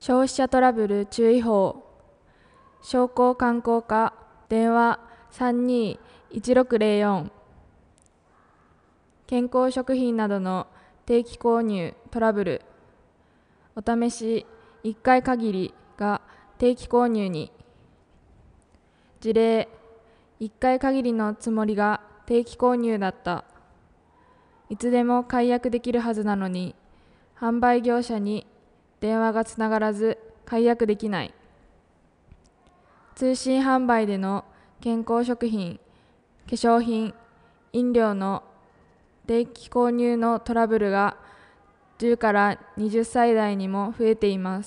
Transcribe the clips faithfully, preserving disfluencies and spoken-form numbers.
消費者トラブル注意報。商工観光課電話さんにーいちろくゼロよん。健康食品などの定期購入トラブル。お試しいっかい限りが定期購入に。事例、いっかい限りのつもりが定期購入だった。いつでも解約できるはずなのに、販売業者に電話がつながらず解約できない。通信販売での健康食品、化粧品、飲料の定期購入のトラブルがじゅうからはたち代にも増えています。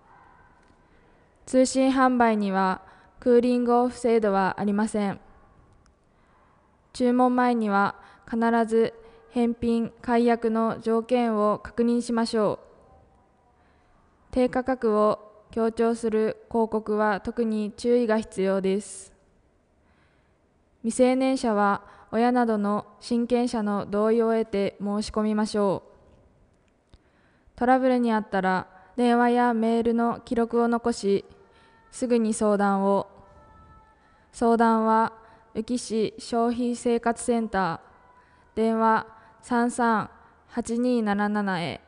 通信販売にはクーリングオフ制度はありません。注文前には必ず返品・解約の条件を確認しましょう。低価格を強調する広告は特に注意が必要です。未成年者は親などの親権者の同意を得て申し込みましょう。トラブルにあったら電話やメールの記録を残し、すぐに相談を。相談は宇城市消費生活センター、電話さんさんはちにーなななへ。